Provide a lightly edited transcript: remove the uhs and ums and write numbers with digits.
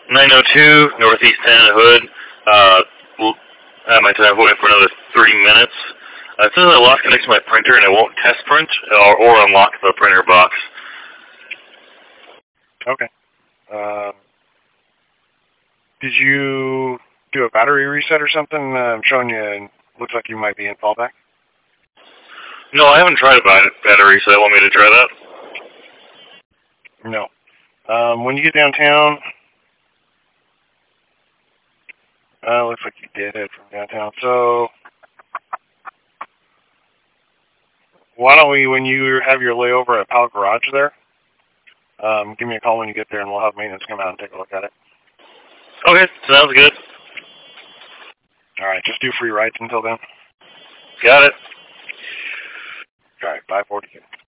902 Northeast Santa Hood. We'll have my time waiting for another 30 minutes. It says I lost connection to my printer and it won't test print or unlock the printer box. Okay. Did you do a battery reset or something? I'm showing you, looks like you might be in fallback. No, I haven't tried a battery, so I want me to try that. No. When you get downtown, looks like you did it from downtown. So, why don't we, when you have your layover at Pal Garage there, give me a call when you get there and we'll have maintenance come out and take a look at it. Okay, sounds good. Alright, just do free rides until then. Got it. Alright, bye, 42.